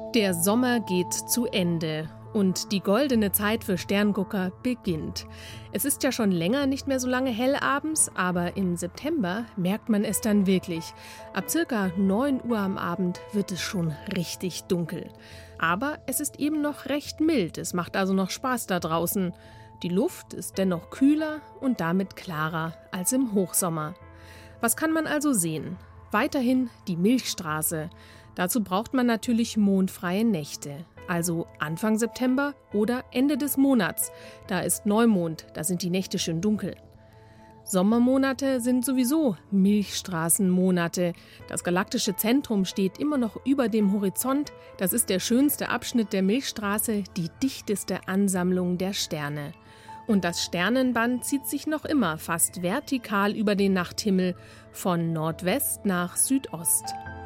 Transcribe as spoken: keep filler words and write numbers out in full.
Der Sommer geht zu Ende und die goldene Zeit für Sterngucker beginnt. Es ist ja schon länger nicht mehr so lange hell abends, aber im September merkt man es dann wirklich. Ab circa neun Uhr am Abend wird es schon richtig dunkel. Aber es ist eben noch recht mild, es macht also noch Spaß da draußen. Die Luft ist dennoch kühler und damit klarer als im Hochsommer. Was kann man also sehen? Weiterhin die Milchstraße. Dazu braucht man natürlich mondfreie Nächte, also Anfang September oder Ende des Monats. Da ist Neumond, da sind die Nächte schön dunkel. Sommermonate sind sowieso Milchstraßenmonate. Das galaktische Zentrum steht immer noch über dem Horizont. Das ist der schönste Abschnitt der Milchstraße, die dichteste Ansammlung der Sterne. Und das Sternenband zieht sich noch immer fast vertikal über den Nachthimmel, von Nordwest nach Südost.